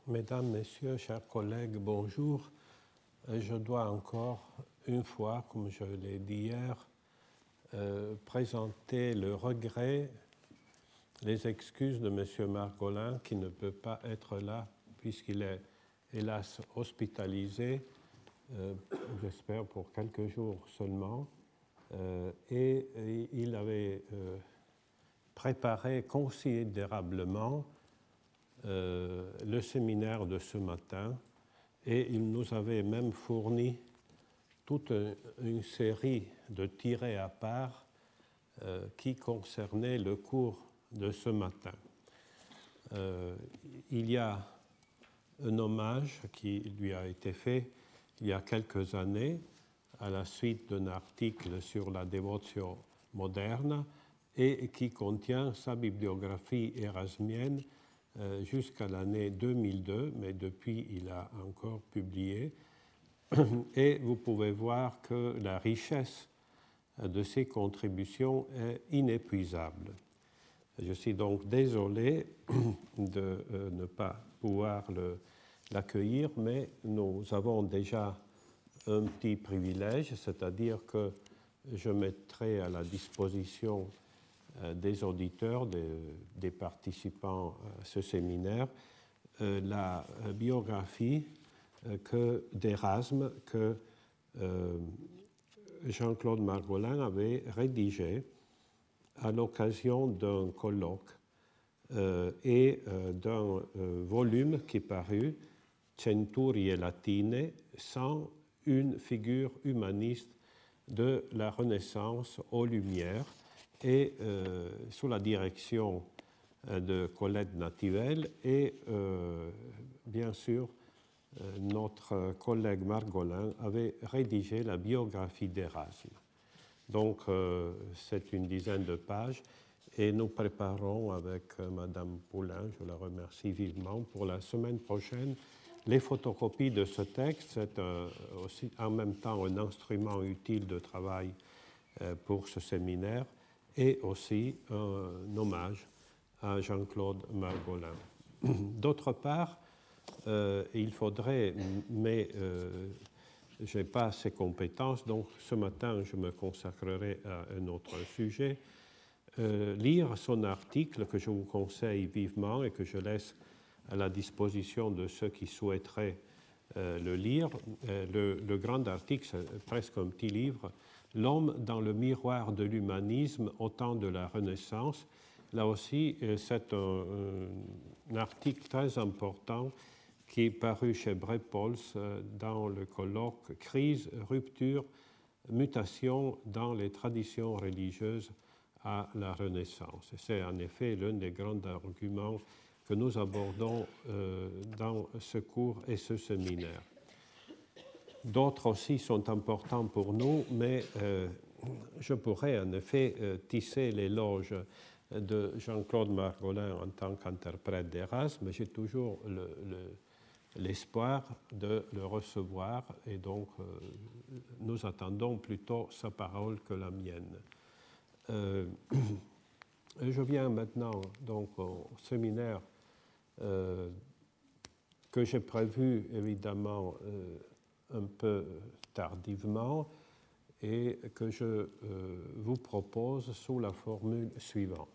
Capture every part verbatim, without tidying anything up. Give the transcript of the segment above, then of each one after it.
Mesdames, Messieurs, chers collègues, bonjour. Je dois encore une fois, comme je l'ai dit hier, euh, présenter le regret, les excuses de M. Margolin qui ne peut pas être là puisqu'il est hélas hospitalisé, euh, j'espère pour quelques jours seulement, euh, et, et il avait euh, préparé considérablement euh, le séminaire de ce matin et il nous avait même fourni toute une série de tirets à part euh, qui concernaient le cours de ce matin. Euh, il y a un hommage qui lui a été fait il y a quelques années à la suite d'un article sur la dévotion moderne et qui contient sa bibliographie érasmienne euh, jusqu'à l'année deux mille deux, mais depuis il a encore publié. Et vous pouvez voir que la richesse de ses contributions est inépuisable. Je suis donc désolé de euh, ne pas pouvoir le, l'accueillir, mais nous avons déjà un petit privilège, c'est-à-dire que je mettrai à la disposition euh, des auditeurs, des, des participants à ce séminaire, euh, la biographie euh, que, d'Érasme que euh, Jean-Claude Margolin avait rédigée à l'occasion d'un colloque euh, et euh, d'un euh, volume qui parut, Centurie Latine, sans une figure humaniste de la Renaissance aux Lumières, et euh, sous la direction euh, de Colette Nativelle et euh, bien sûr euh, notre collègue Margolin avait rédigé la biographie d'Érasme. Donc, euh, c'est une dizaine de pages et nous préparons avec euh, Madame Poulain, je la remercie vivement, pour la semaine prochaine, les photocopies de ce texte. C'est un, aussi en même temps un instrument utile de travail euh, pour ce séminaire et aussi un hommage à Jean-Claude Margolin. D'autre part, euh, il faudrait, mais euh, je n'ai pas ces compétences, donc ce matin je me consacrerai à un autre sujet. Euh, lire son article que je vous conseille vivement et que je laisse à la disposition de ceux qui souhaiteraient euh, le lire. Euh, le, le grand article, c'est presque un petit livre, L'homme dans le miroir de l'humanisme au temps de la Renaissance. Là aussi, euh, c'est un, un article très important qui est paru chez Brepols dans le colloque « Crise, rupture, mutation dans les traditions religieuses à la Renaissance ». C'est en effet l'un des grands arguments que nous abordons euh, dans ce cours et ce séminaire. D'autres aussi sont importants pour nous, mais euh, je pourrais en effet euh, tisser l'éloge de Jean-Claude Margolin en tant qu'interprète d'Érasme, mais j'ai toujours le, le l'espoir de le recevoir et donc euh, nous attendons plutôt sa parole que la mienne. Euh, je viens maintenant donc au séminaire euh, que j'ai prévu évidemment euh, un peu tardivement et que je euh, vous propose sous la formule suivante.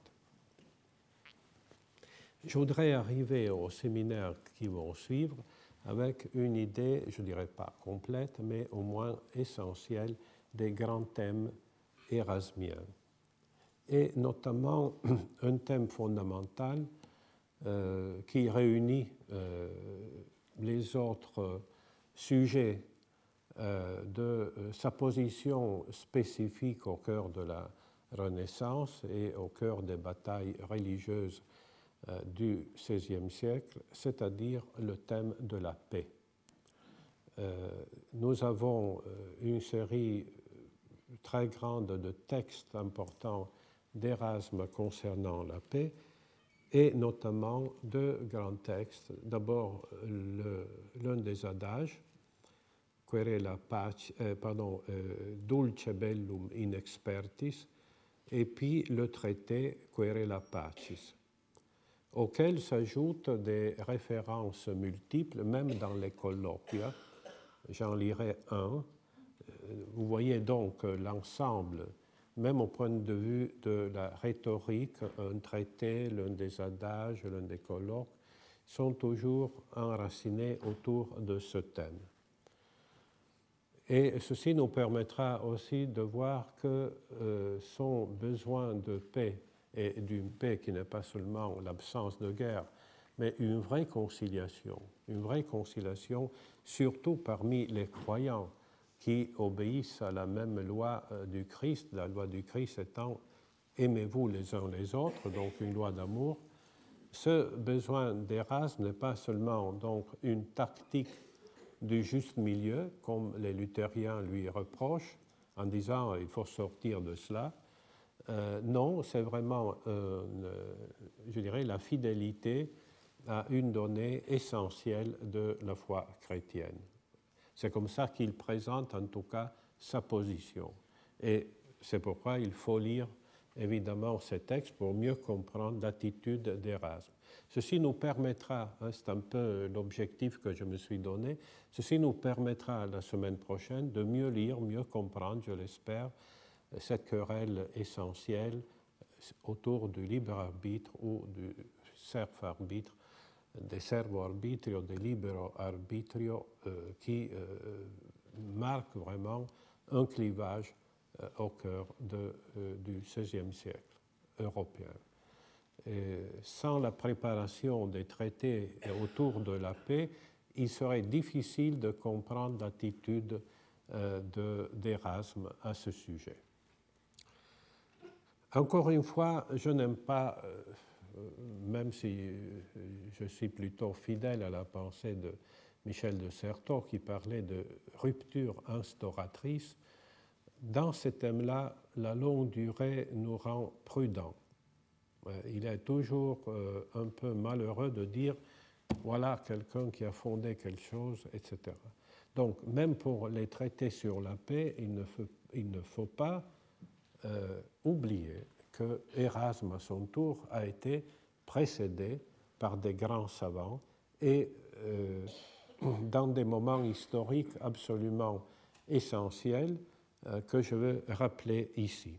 Je voudrais arriver au séminaire qui vont suivre avec une idée, je ne dirais pas complète, mais au moins essentielle des grands thèmes érasmiens. Et notamment un thème fondamental euh, qui réunit euh, les autres sujets euh, de euh, sa position spécifique au cœur de la Renaissance et au cœur des batailles religieuses du seizième siècle, c'est-à-dire le thème de la paix. Euh, nous avons une série très grande de textes importants d'Érasme concernant la paix, et notamment deux grands textes. D'abord, le, l'un des adages, Querela pace, euh, pardon, euh, Dulce bellum in expertis, et puis le traité Querela pacis. auxquels s'ajoutent des références multiples, même dans les colloquia. J'en lirai un. Vous voyez donc l'ensemble, même au point de vue de la rhétorique, un traité, l'un des adages, l'un des colloques, sont toujours enracinés autour de ce thème. Et ceci nous permettra aussi de voir que euh, son besoin de paix, et d'une paix qui n'est pas seulement l'absence de guerre, mais une vraie conciliation, une vraie conciliation, surtout parmi les croyants qui obéissent à la même loi du Christ, la loi du Christ étant « aimez-vous les uns les autres », donc une loi d'amour. Ce besoin d'Érasme n'est pas seulement donc une tactique du juste milieu, comme les luthériens lui reprochent, en disant il faut sortir de cela. Euh, non, c'est vraiment, euh, je dirais, la fidélité à une donnée essentielle de la foi chrétienne. C'est comme ça qu'il présente en tout cas sa position. Et c'est pourquoi il faut lire évidemment ces textes pour mieux comprendre l'attitude d'Érasme. Ceci nous permettra, hein, c'est un peu l'objectif que je me suis donné, ceci nous permettra la semaine prochaine de mieux lire, mieux comprendre, je l'espère, cette querelle essentielle autour du libre arbitre ou du serf-arbitre, des servo-arbitrio, des libero-arbitrio, euh, qui euh, marque vraiment un clivage euh, au cœur de, euh, du seizième siècle européen. Et sans la préparation des traités autour de la paix, il serait difficile de comprendre l'attitude euh, de, d'Érasme à ce sujet. Encore une fois, je n'aime pas, euh, même si je suis plutôt fidèle à la pensée de Michel de Certeau qui parlait de rupture instauratrice, dans ce thème-là, la longue durée nous rend prudents. Il est toujours euh, un peu malheureux de dire voilà quelqu'un qui a fondé quelque chose, et cetera. Donc, même pour les traités sur la paix, il ne faut, il ne faut pas euh, oublier que Érasme, à son tour, a été précédé par des grands savants et euh, dans des moments historiques absolument essentiels euh, que je veux rappeler ici.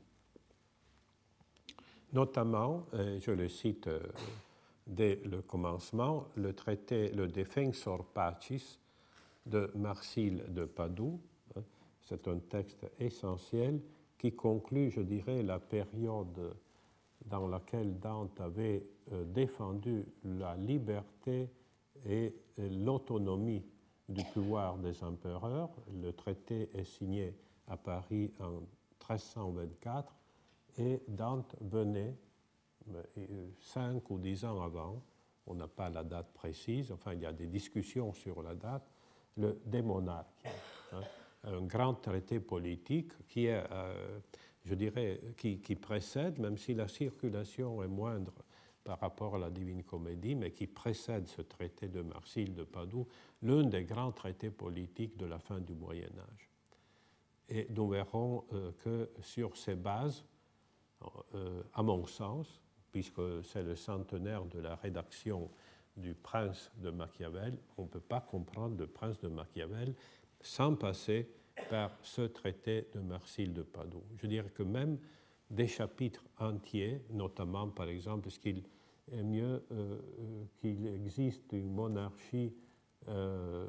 Notamment, euh, je le cite euh, dès le commencement, le traité, le Defensor Pacis de Marsile de Padoue. Hein, c'est un texte essentiel qui conclut, je dirais, la période dans laquelle Dante avait euh, défendu la liberté et l'autonomie du pouvoir des empereurs. Le traité est signé à Paris en treize cent vingt-quatre et Dante venait cinq ou dix ans avant, on n'a pas la date précise, enfin il y a des discussions sur la date, le De Monarchia, hein, un grand traité politique qui est, euh, je dirais, qui, qui précède, même si la circulation est moindre par rapport à la Divine Comédie, mais qui précède ce traité de Marsile de Padoue, l'un des grands traités politiques de la fin du Moyen Âge. Et nous verrons euh, que sur ces bases, euh, à mon sens, puisque c'est le centenaire de la rédaction du Prince de Machiavel, on ne peut pas comprendre le Prince de Machiavel sans passer par ce traité de Marsile de Padoue. Je dirais que même des chapitres entiers, notamment par exemple, est-ce qu'il est mieux euh, qu'il existe une monarchie euh,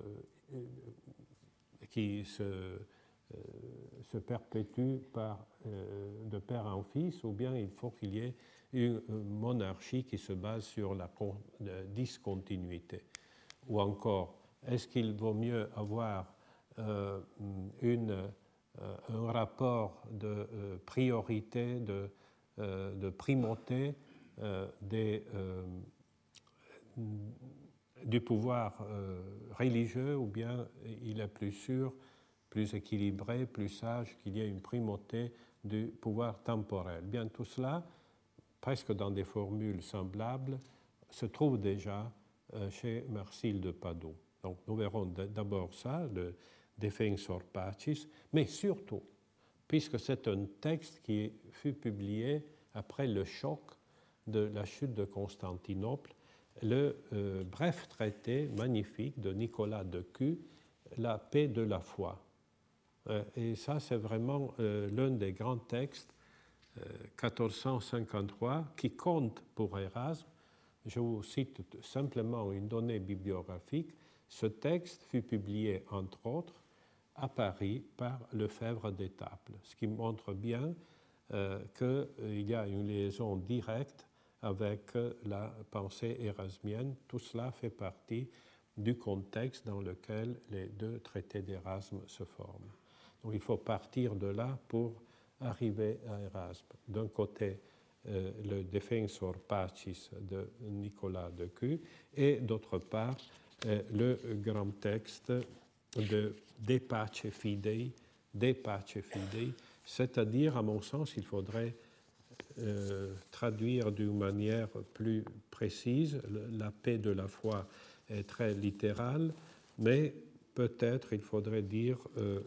qui se, euh, se perpétue par, euh, de père en fils, ou bien il faut qu'il y ait une monarchie qui se base sur la discontinuité. Ou encore, est-ce qu'il vaut mieux avoir euh, une, euh, un rapport de euh, priorité, de, euh, de primauté euh, des, euh, du pouvoir euh, religieux, ou bien il est plus sûr, plus équilibré, plus sage qu'il y ait une primauté du pouvoir temporel. Bien, tout cela, presque dans des formules semblables, se trouve déjà euh, chez Marsile de Padoue. Donc nous verrons d'abord ça, le Defensor Pacis, mais surtout, puisque c'est un texte qui fut publié après le choc de la chute de Constantinople, le euh, bref traité magnifique de Nicolas de Cues, La paix de la foi. Euh, et ça, c'est vraiment euh, l'un des grands textes, euh, quatorze cent cinquante-trois, qui compte pour Érasme. Je vous cite simplement une donnée bibliographique. Ce texte fut publié, entre autres, à Paris par Lefebvre d'Étaples, ce qui montre bien euh, qu'il y a une liaison directe avec la pensée érasmienne. Tout cela fait partie du contexte dans lequel les deux traités d'Érasme se forment. Donc il faut partir de là pour arriver à Érasme. D'un côté, euh, le Defensor Pacis de Nicolas de Cues et d'autre part, euh, le grand texte de De Pace Fidei, De Pace Fidei, c'est-à-dire, à mon sens, il faudrait euh, traduire d'une manière plus précise. La paix de la foi est très littérale, mais peut-être il faudrait dire euh,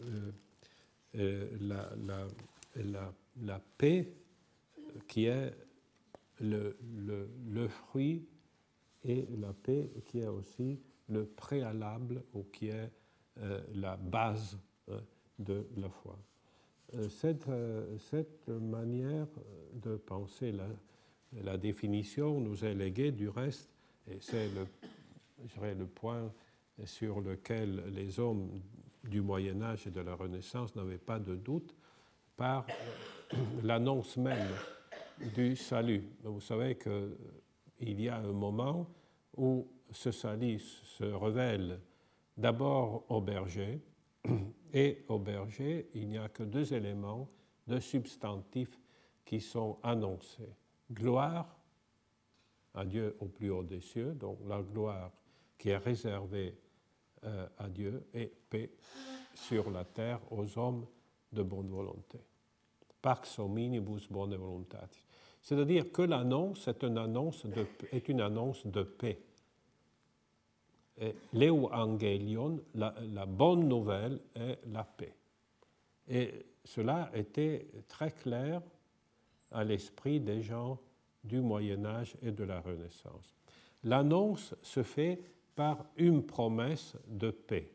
euh, la, la, la, la paix qui est le, le, le fruit et la paix qui est aussi le préalable ou qui est euh, la base euh, de la foi. Euh, cette, euh, cette manière de penser la, la définition nous est léguée du reste, et c'est le, je dirais, le point sur lequel les hommes du Moyen-Âge et de la Renaissance n'avaient pas de doute, par l'annonce même du salut. Vous savez qu'il y a un moment où ce salut se révèle d'abord au berger, et au berger, il n'y a que deux éléments, deux substantifs qui sont annoncés. Gloire à Dieu au plus haut des cieux, donc la gloire qui est réservée euh, à Dieu, et paix sur la terre aux hommes de bonne volonté. Pax hominibus bone voluntatis. C'est-à-dire que l'annonce est une annonce de, est une annonce de paix. L'Euangelion, la, la bonne nouvelle, est la paix. Et cela était très clair à l'esprit des gens du Moyen-Âge et de la Renaissance. L'annonce se fait par une promesse de paix.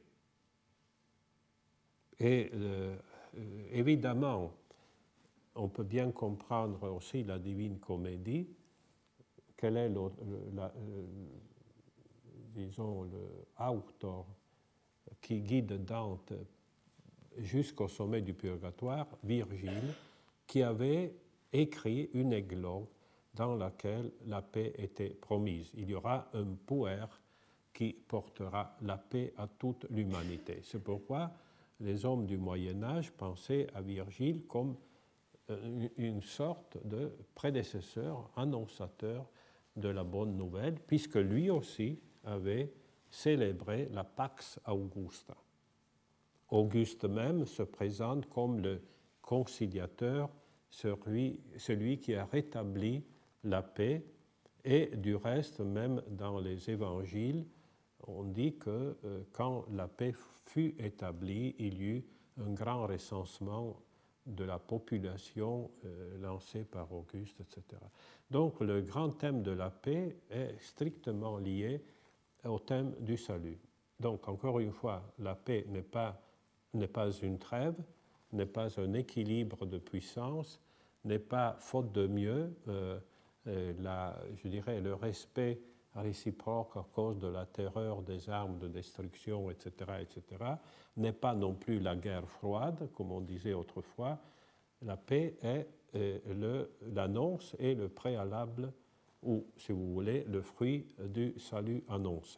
Et euh, évidemment, on peut bien comprendre aussi la Divine Comédie, quel est le, le, la, le, disons, le auteur qui guide Dante jusqu'au sommet du purgatoire, Virgile, qui avait écrit une églogue dans laquelle la paix était promise. Il y aura un puer qui portera la paix à toute l'humanité. C'est pourquoi les hommes du Moyen-Âge pensaient à Virgile comme une sorte de prédécesseur, annonciateur de la bonne nouvelle, puisque lui aussi avait célébré la Pax Augusta. Auguste même se présente comme le conciliateur, celui, celui qui a rétabli la paix, et du reste, même dans les évangiles, on dit que euh, quand la paix fut établie, il y eut un grand recensement de la population euh, lancée par Auguste, et cetera. Donc le grand thème de la paix est strictement lié au thème du salut. Donc encore une fois, la paix n'est pas, n'est pas une trêve, n'est pas un équilibre de puissance, n'est pas, faute de mieux, euh, euh, la, je dirais, le respect réciproque à cause de la terreur des armes de destruction, et cetera, et cetera, n'est pas non plus la guerre froide, comme on disait autrefois. La paix est euh, le, l'annonce et le préalable, ou, si vous voulez, le fruit du salut annoncé.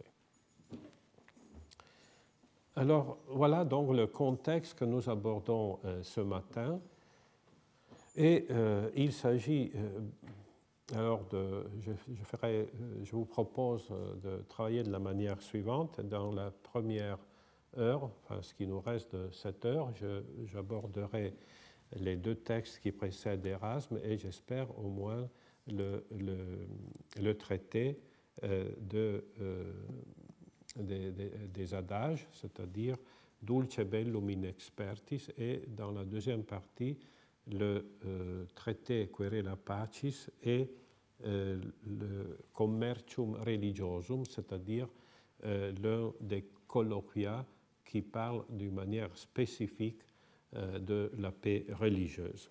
Alors, voilà donc le contexte que nous abordons euh, ce matin. Et euh, il s'agit... Euh, Alors, de, je, je, ferai, je vous propose de travailler de la manière suivante. Dans la première heure, enfin ce qui nous reste de cette heure, je, j'aborderai les deux textes qui précèdent Érasme et j'espère au moins le, le, le traité euh, de, euh, des, des, des adages, c'est-à-dire Dulce bellum in expertis, et dans la deuxième partie, le euh, traité Querela Pacis et euh, le Commercium Religiosum, c'est-à-dire euh, l'un des colloquia qui parle d'une manière spécifique euh, de la paix religieuse.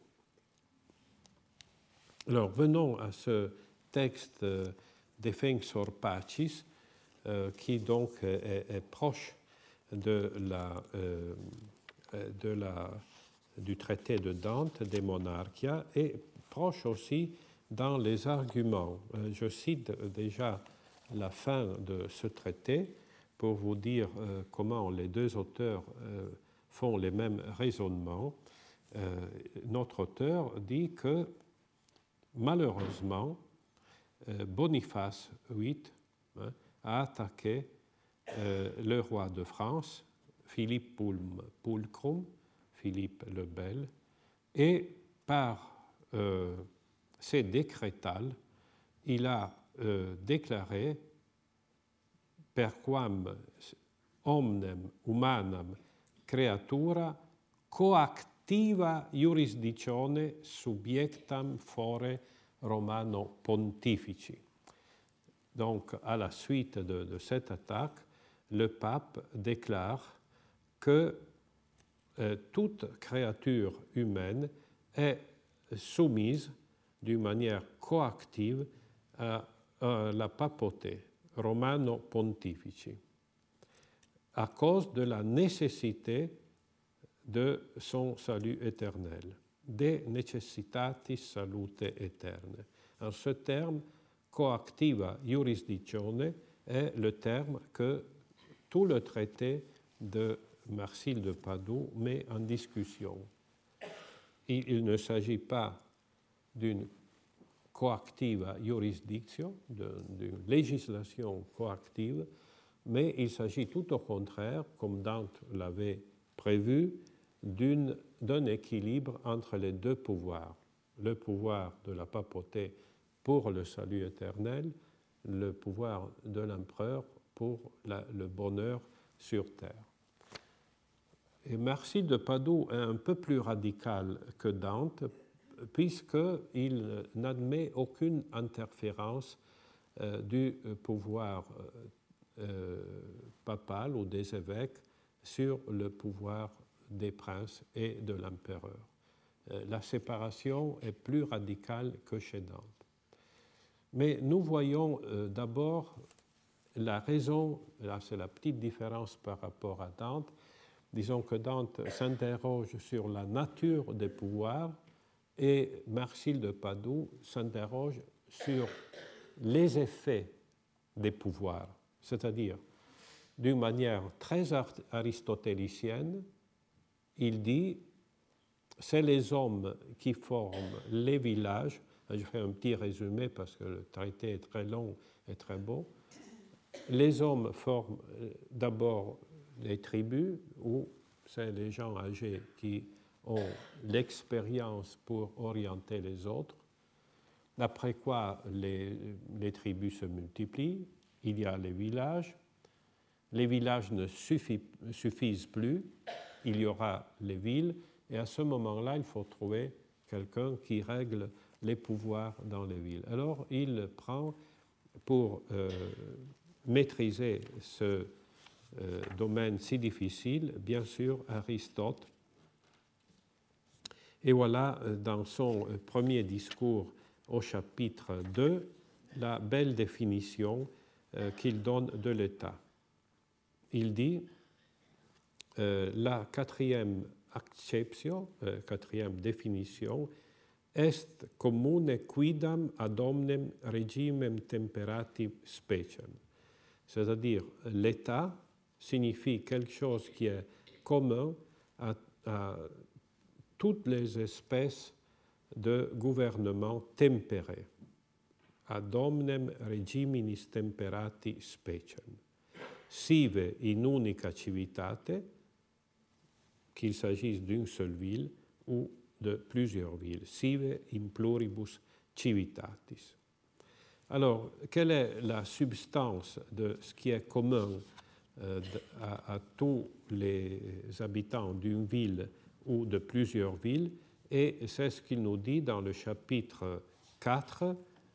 Alors, venons à ce texte euh, Defensor Pacis, euh, qui donc est, est proche de la, euh, de la, du traité de Dante, De Monarchia, et proche aussi dans les arguments. Euh, je cite déjà la fin de ce traité pour vous dire euh, comment les deux auteurs euh, font les mêmes raisonnements. Euh, notre auteur dit que malheureusement, euh, Boniface huit hein, a attaqué euh, le roi de France, Philippe Pulchrum, Philippe le Bel, et par euh, ses décrétales, il a euh, déclaré perquam omnem humanam creatura coactiva jurisdictione subjectam fore Romano pontifici. Donc, à la suite de, de cette attaque, le pape déclare que euh, toute créature humaine est soumise d'une manière coactive à, à la papauté, Romano pontifici, à cause de la nécessité de son salut éternel, de necessitatis salute aeterne. En ce terme, coactiva jurisdictione est le terme que tout le traité de Marsile de Padoue met en discussion. Il, il ne s'agit pas d'une coactiva jurisdiction, d'une législation coactive, mais il s'agit tout au contraire, comme Dante l'avait prévu, d'une, d'un équilibre entre les deux pouvoirs. Le pouvoir de la papauté pour le salut éternel, le pouvoir de l'empereur pour la, le bonheur sur terre. Et Marsile de Padoue est un peu plus radical que Dante, puisqu'il n'admet aucune interférence euh, du pouvoir euh, papal ou des évêques sur le pouvoir des princes et de l'empereur. Euh, la séparation est plus radicale que chez Dante. Mais nous voyons euh, d'abord la raison, là c'est la petite différence par rapport à Dante. Disons que Dante s'interroge sur la nature des pouvoirs et Marsile de Padoue s'interroge sur les effets des pouvoirs, c'est-à-dire d'une manière très aristotélicienne, il dit c'est les hommes qui forment les villages. Je fais un petit résumé parce que le traité est très long et très beau. Les hommes forment d'abord les tribus, où c'est les gens âgés qui ont l'expérience pour orienter les autres. Après quoi, les, les tribus se multiplient, il y a les villages. Les villages ne suffit, suffisent plus, il y aura les villes, et à ce moment-là, il faut trouver quelqu'un qui règle les pouvoirs dans les villes. Alors, il prend pour euh, maîtriser ce euh, domaine si difficile, bien sûr, Aristote. Et voilà, dans son premier discours au chapitre deux, la belle définition euh, qu'il donne de l'État. Il dit euh, la quatrième acceptio, euh, quatrième définition, est commune quidam ad omnem regimem temperati speciem. C'est-à-dire, l'État signifie quelque chose qui est commun à, à toutes les espèces de gouvernement tempéré. Ad omnem regiminis temperati speciem. Sive in unica civitate, qu'il s'agisse d'une seule ville ou de plusieurs villes. Sive in pluribus civitatis. Alors, quelle est la substance de ce qui est commun euh, à, à tous les habitants d'une ville ou de plusieurs villes? Et c'est ce qu'il nous dit dans le chapitre quatre,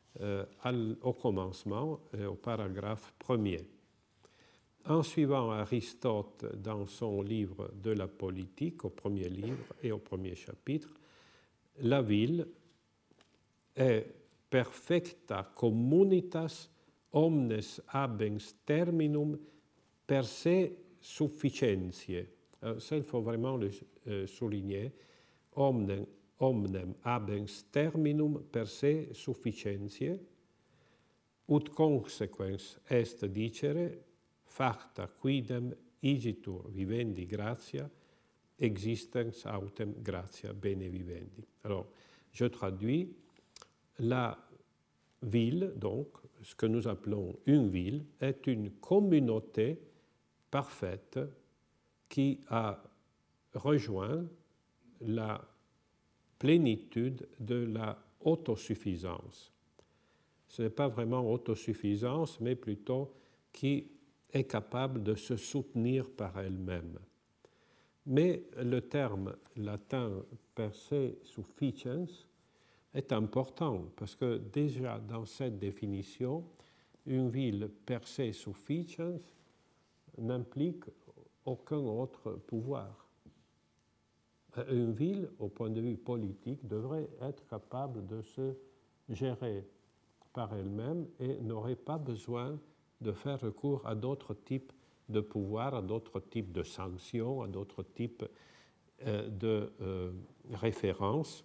euh, au commencement, euh, au paragraphe premier. En suivant Aristote dans son livre de la politique, au premier livre et au premier chapitre, la ville est perfecta communitas omnes habens terminum per se sufficientiae. Ça, il faut vraiment le euh, souligner. Omnem, omnem habens terminum per se sufficientiae, ut consequens est dicere, facta quidem igitur vivendi gratia, existens autem gratia bene vivendi. Alors, je traduis, la ville, donc, ce que nous appelons une ville, est une communauté parfaite qui a rejoint la plénitude de la autosuffisance. Ce n'est pas vraiment autosuffisance, mais plutôt qui est capable de se soutenir par elle-même. Mais le terme latin per se sufficiens est important parce que déjà dans cette définition, une ville per se sufficiens n'implique aucun autre pouvoir. Une ville, au point de vue politique, devrait être capable de se gérer par elle-même et n'aurait pas besoin de faire recours à d'autres types de pouvoirs, à d'autres types de sanctions, à d'autres types euh, de euh, références,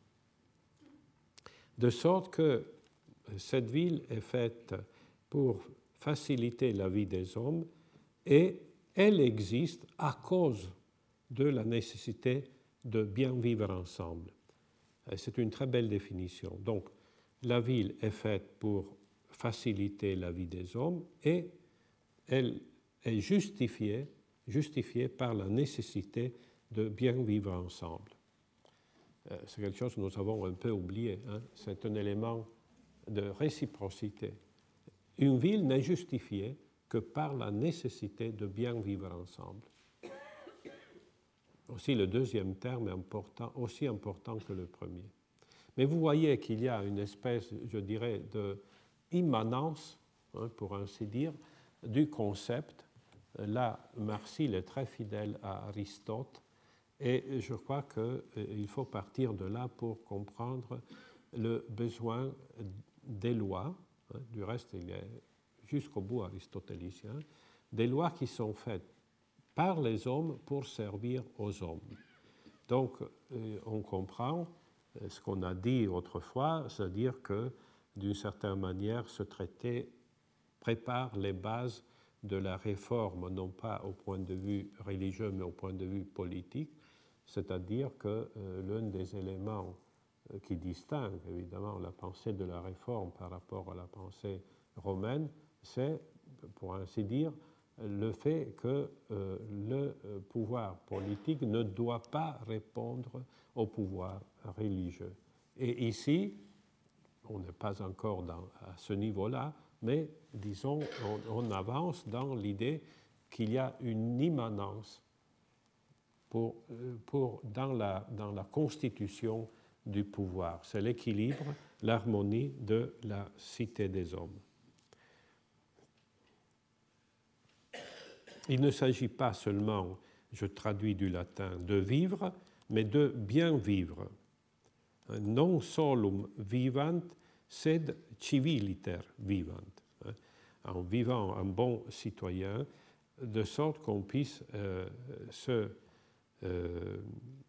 de sorte que cette ville est faite pour faciliter la vie des hommes et elle existe à cause de la nécessité de bien vivre ensemble. Et c'est une très belle définition. Donc, la ville est faite pour faciliter la vie des hommes et elle est justifiée, justifiée par la nécessité de bien vivre ensemble. C'est quelque chose que nous avons un peu oublié, hein? C'est un élément de réciprocité. Une ville n'est justifiée que par la nécessité de bien vivre ensemble. Aussi, le deuxième terme est important, aussi important que le premier. Mais vous voyez qu'il y a une espèce, je dirais, d'immanence, hein, pour ainsi dire, du concept. Là, Marsil est très fidèle à Aristote et je crois qu'il faut partir de là pour comprendre le besoin des lois. Hein, du reste, il est jusqu'au bout aristotélicien, des lois qui sont faites par les hommes pour servir aux hommes. Donc, on comprend ce qu'on a dit autrefois, c'est-à-dire que, d'une certaine manière, ce traité prépare les bases de la réforme, non pas au point de vue religieux, mais au point de vue politique, c'est-à-dire que euh, l'un des éléments euh, qui distingue, évidemment, la pensée de la réforme par rapport à la pensée romaine, c'est, pour ainsi dire, le fait que euh, le pouvoir politique ne doit pas répondre au pouvoir religieux. Et ici, on n'est pas encore dans, à ce niveau-là, mais disons, on, on avance dans l'idée qu'il y a une immanence pour, pour, dans, la, dans la constitution du pouvoir. C'est l'équilibre, l'harmonie de la cité des hommes. Il ne s'agit pas seulement, je traduis du latin, de vivre, mais de bien vivre. Non solum vivant, sed civiliter vivant. En vivant un bon citoyen, de sorte qu'on puisse euh, se, euh,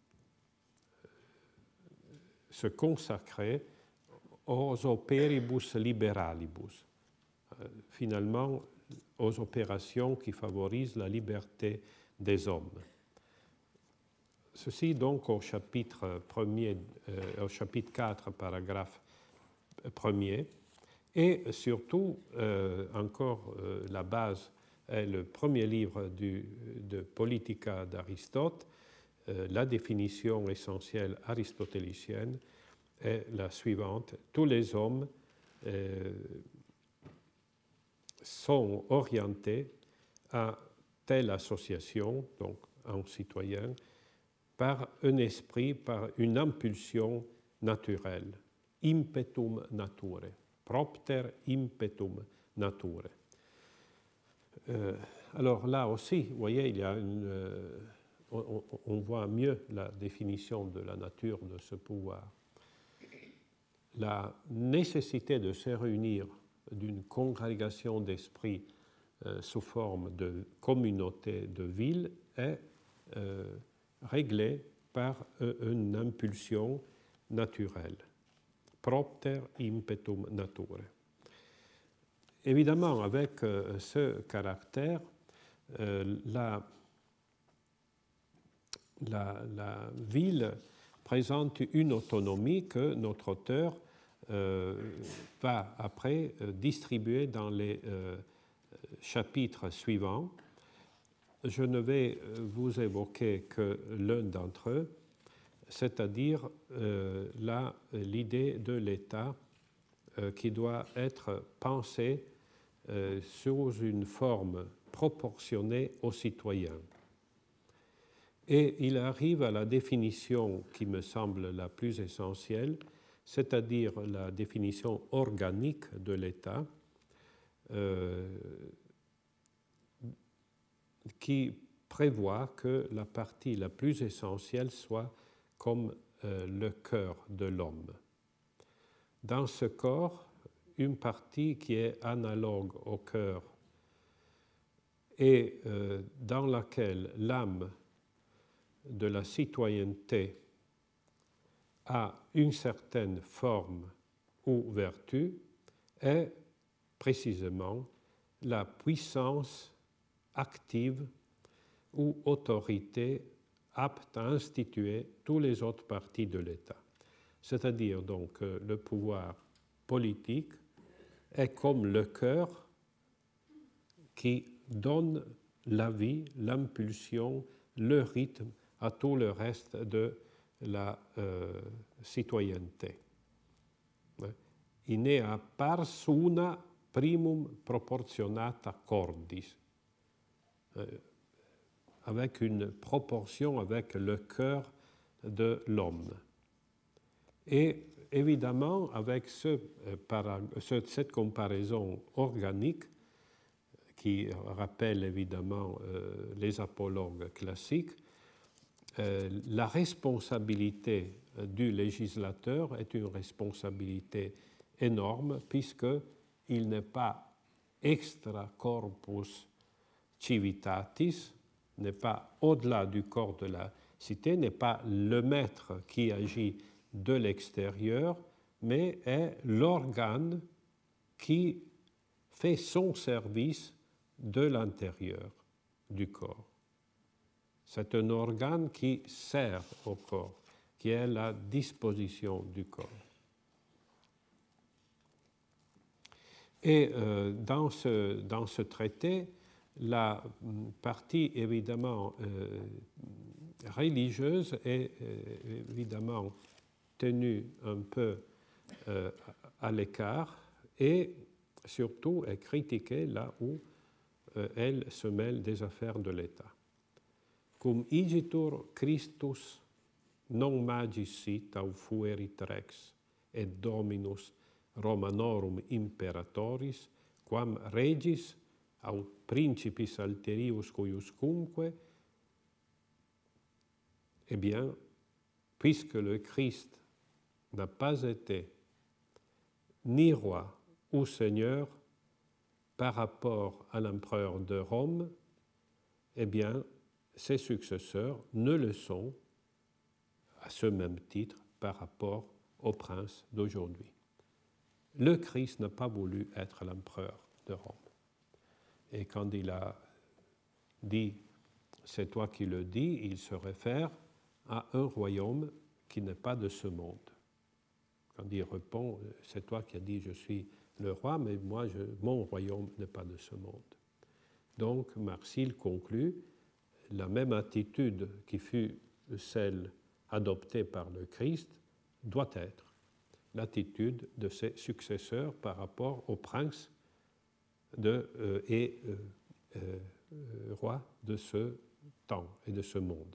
se consacrer aux operibus liberalibus. Euh, finalement, aux opérations qui favorisent la liberté des hommes. Ceci donc au chapitre, premier, euh, au chapitre quatre, paragraphe premier, et surtout, euh, encore euh, la base est le premier livre du, de Politica d'Aristote. Euh, la définition essentielle aristotélicienne est la suivante: tous les hommes euh, sont orientés à telle association, donc en citoyen, par un esprit, par une impulsion naturelle, impetum naturae. propter impetum naturae. Euh, alors là aussi, vous voyez, il y a une, euh, on, on voit mieux la définition de la nature de ce pouvoir. La nécessité de se réunir d'une congrégation d'esprit euh, sous forme de communauté de ville est euh, réglée par euh, une impulsion naturelle. Propter impetum naturae. Évidemment, avec euh, ce caractère, euh, la, la, la ville présente une autonomie que notre auteur euh, va après euh, distribuer dans les euh, chapitres suivants. Je ne vais vous évoquer que l'un d'entre eux, c'est-à-dire euh, là, l'idée de l'État euh, qui doit être pensée euh, sous une forme proportionnée aux citoyens. Et il arrive à la définition qui me semble la plus essentielle, c'est-à-dire la définition organique de l'État, euh, qui prévoit que la partie la plus essentielle soit comme euh, le cœur de l'homme. Dans ce corps, une partie qui est analogue au cœur et euh, dans laquelle l'âme de la citoyenneté a une certaine forme ou vertu est précisément la puissance active ou autorité apte à instituer toutes les autres parties de l'État. C'est-à-dire donc que le pouvoir politique est comme le cœur qui donne la vie, l'impulsion, le rythme à tout le reste de la euh, citoyenneté. Inea pars una primum proportionata cordis, euh, avec une proportion avec le cœur de l'homme. Et évidemment, avec ce, ce, cette comparaison organique, qui rappelle évidemment euh, les apologues classiques, euh, la responsabilité du législateur est une responsabilité énorme, puisqu'il n'est pas extra corpus civitatis, n'est pas au-delà du corps de la cité, n'est pas le maître qui agit de l'extérieur, mais est l'organe qui fait son service de l'intérieur du corps. C'est un organe qui sert au corps, qui est la disposition du corps. Et euh, dans, ce, dans ce traité, la partie évidemment euh, religieuse est euh, évidemment tenue un peu euh, à l'écart et surtout est critiquée là où euh, elle se mêle des affaires de l'État. Cum igitur Christus non magis sit au fuerit rex et dominus Romanorum imperatoris quam regis au principis alterius cuiuscumque, eh bien, puisque le Christ n'a pas été ni roi ou seigneur par rapport à l'empereur de Rome, eh bien, ses successeurs ne le sont à ce même titre par rapport au prince d'aujourd'hui. Le Christ n'a pas voulu être l'empereur de Rome. Et quand il a dit « c'est toi qui le dis », il se réfère à un royaume qui n'est pas de ce monde. Quand il répond « c'est toi qui as dit je suis le roi, mais moi, je, mon royaume n'est pas de ce monde ». Donc, Marsil conclut la même attitude qui fut celle adoptée par le Christ doit être l'attitude de ses successeurs par rapport au prince de, euh, et euh, euh, roi de ce temps et de ce monde.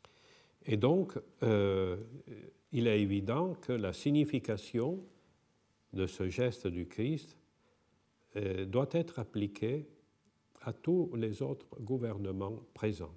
Et donc, euh, il est évident que la signification de ce geste du Christ euh, doit être appliqué à tous les autres gouvernements présents.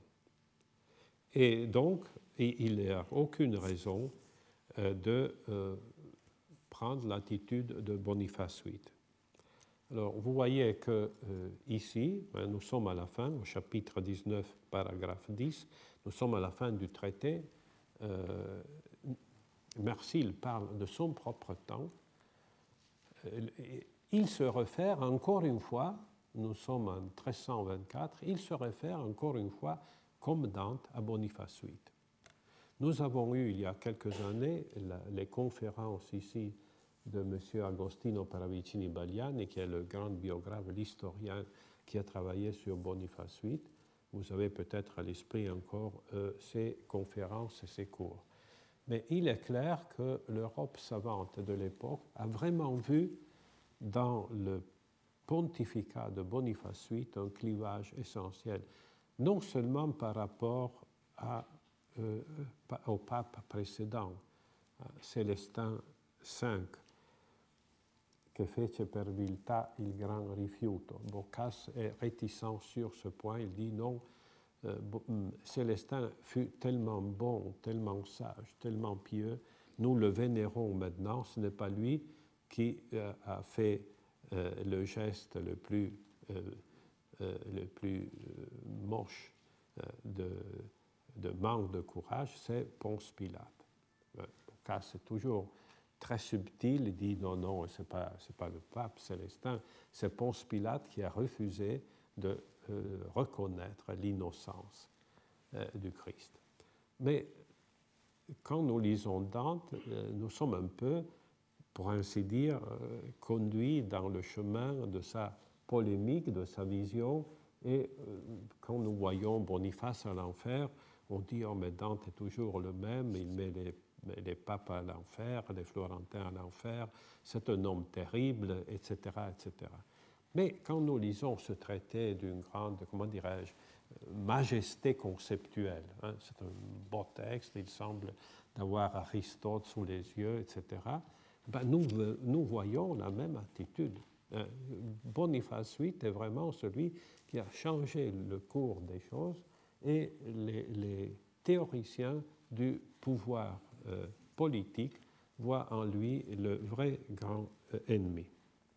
Et donc, il n'y a aucune raison euh, de euh, prendre l'attitude de Boniface huit. Alors, vous voyez que euh, ici, hein, nous sommes à la fin, au chapitre dix-neuf, paragraphe dix, nous sommes à la fin du traité. Euh, Marsil parle de son propre temps. Euh, il se réfère encore une fois, nous sommes en treize cent vingt-quatre, il se réfère encore une fois comme Dante à Boniface huit. Nous avons eu il y a quelques années la, les conférences ici de M. Agostino Paravicini-Bagliani, qui est le grand biographe, l'historien qui a travaillé sur Boniface huit. Vous avez peut-être à l'esprit encore euh, ces conférences et ces cours. Mais il est clair que l'Europe savante de l'époque a vraiment vu dans le pontificat de Boniface huit un clivage essentiel, non seulement par rapport à, euh, au pape précédent, Célestin cinq, che fece per viltà il gran rifiuto. Boccace est réticent sur ce point, il dit non, euh, Célestin fut tellement bon, tellement sage, tellement pieux, nous le vénérons maintenant, ce n'est pas lui qui euh, a fait euh, le geste le plus, euh, euh, le plus euh, moche euh, de, de manque de courage, c'est Ponce Pilate. Boccace est toujours très subtil, il dit non, non, ce n'est pas, c'est pas le pape Célestin, c'est Ponce Pilate qui a refusé de euh, reconnaître l'innocence euh, du Christ. Mais quand nous lisons Dante, euh, nous sommes un peu, pour ainsi dire, euh, conduits dans le chemin de sa polémique, de sa vision, et euh, quand nous voyons Boniface à l'enfer, on dit oh, mais Dante est toujours le même, il met les les papes à l'enfer, les Florentins à l'enfer, c'est un homme terrible, et cetera, et cetera. Mais quand nous lisons ce traité d'une grande, comment dirais-je, majesté conceptuelle, hein, c'est un beau texte, il semble d'avoir Aristote sous les yeux, et cetera, ben nous, nous voyons la même attitude. Boniface huit est vraiment celui qui a changé le cours des choses et les, les théoriciens du pouvoir Euh, politique voit en lui le vrai grand euh, ennemi.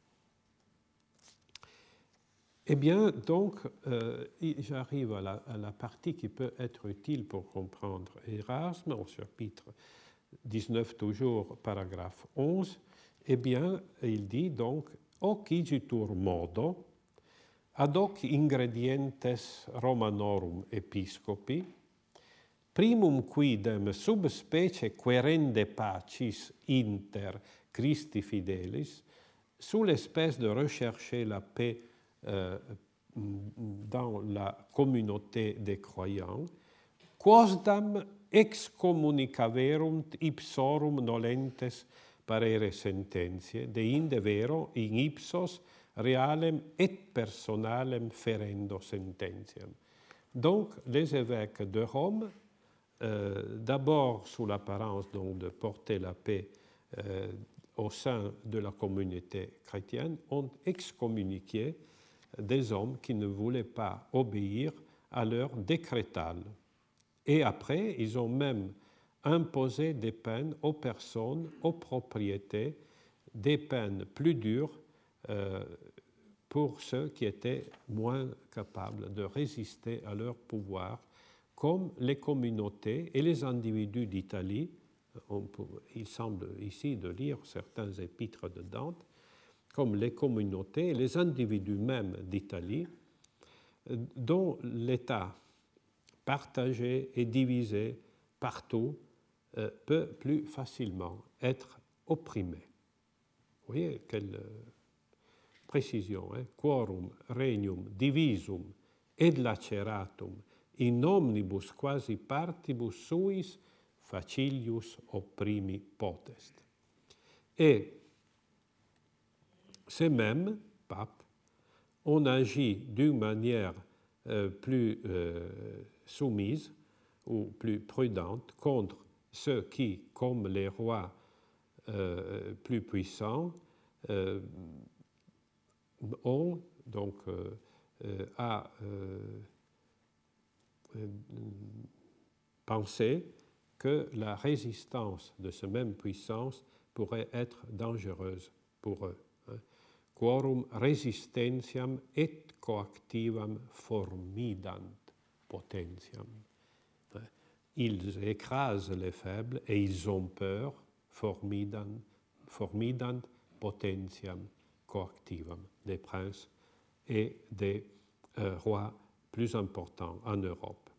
Eh bien, donc, euh, j'arrive à la, à la partie qui peut être utile pour comprendre Erasme, au chapitre dix-neuf toujours, paragraphe onze. Eh bien, il dit donc « Hoc igitur modo, ad hoc ingredientes Romanorum episcopi, primum quidem subspecie querende pacis inter Christi fidelis, sous l'espèce de rechercher la paix euh, dans la communauté des croyants, quosdam excommunicaverunt ipsorum nolentes parere sententiae, deinde vero in ipsos realem et personalem ferendo sententiam. Donc, les évêques de Rome, Euh, d'abord sous l'apparence donc de porter la paix euh, au sein de la communauté chrétienne, ont excommuniqué des hommes qui ne voulaient pas obéir à leur décrétale. Et après, ils ont même imposé des peines aux personnes, aux propriétés, des peines plus dures euh, pour ceux qui étaient moins capables de résister à leur pouvoir, comme les communautés et les individus d'Italie. Il semble ici de lire certains épîtres de Dante, comme les communautés et les individus même d'Italie, dont l'État partagé et divisé partout peut plus facilement être opprimé. Vous voyez quelle précision, hein? Quorum regnum divisum et laceratum in omnibus quasi partibus suis facilius opprimi potest. Et ces mêmes papes ont agi d'une manière euh, plus euh, soumise ou plus prudente contre ceux qui, comme les rois euh, plus puissants, euh, ont donc euh, euh, a euh, euh, pensé que la résistance de cette même puissance pourrait être dangereuse pour eux. Quorum resistentiam et coactivam formidant potentiam. Ils écrasent les faibles et ils ont peur, formidant, formidant potentiam coactivam, des princes et des euh, rois plus importants en Europe.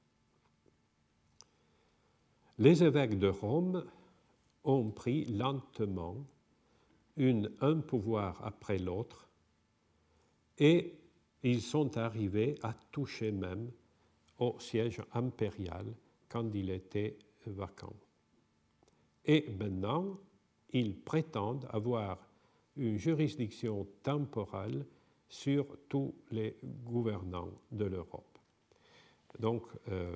Les évêques de Rome ont pris lentement une, un pouvoir après l'autre et ils sont arrivés à toucher même au siège impérial quand il était vacant. Et maintenant, ils prétendent avoir une juridiction temporelle sur tous les gouvernants de l'Europe. Donc, euh,